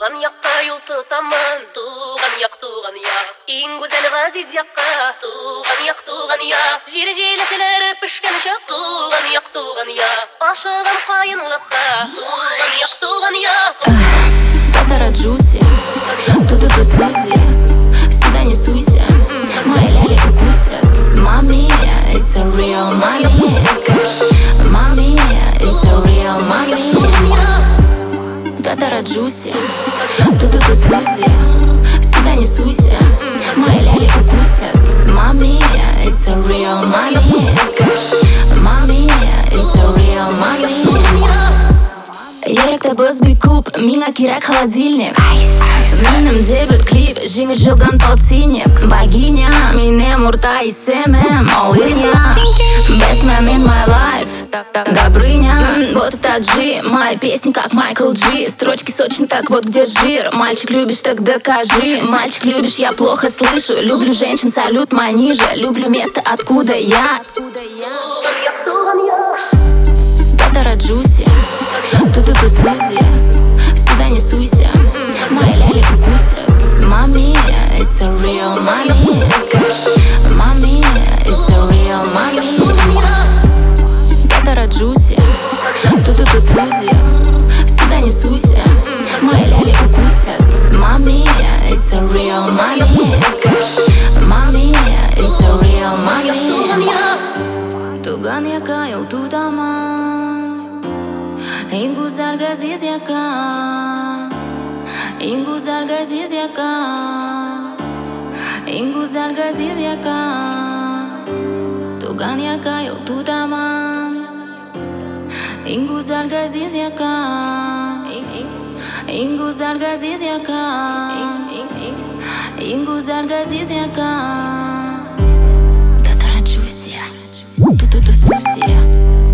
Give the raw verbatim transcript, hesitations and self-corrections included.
Туган якка юл тотамын, туган як, туган як. Иң гүзәл газиз якка, туган як, туган як. Жир җиләкләре пешкән чак, туган як, туган як. Ашыган каенлыкка, туган як, туган як. Татара Джуси, ту-ту-ту Сузи, сюда не суйся, мои ляли укусят. Мами, it's a real mommy. Мами, it's a real mommy. Татара Джуси, ту-ту-ту Сузи, сюда не суйся, мои ляли укусят. Мами, it's a real mommy. Мами, it's a real mommy. Еректе біз бүйкуп, миңа кирәк холодильник. Минем дебют клип, жиңел жылган полтинник. Богиня, минем урта исемем Олыня. Best man in my life, Добрыня. Вот это G, мои песни как Майкл Джи. Строчки сочные, так вот где жир. Мальчик любишь, так докажи. Мальчик любишь, я плохо слышу. Люблю женщин, салют моя ниже. Люблю место, откуда я. Татара Джуси, ту-ту-ту Сузи, сюда не суйся, мои ляли укусят. Мами, it's a real mommy. Мами, it's a real mommy. Татара Джуси, ту-ту-ту Сузи, сюда не суйся, мои ляли укусят. Мами, it's a real mommy. Мами, it's a real mommy. Туган яка юл тутаман, иң гүзәл газиз яка, иң гүзәл газиз яка, иң гүзәл газиз яка. Туган яка юл тутаман, иң гүзәл газиз яка, иң гүзәл газиз яка, иң гүзәл газиз яка. Татара Джуси, ту-ту-ту Суси.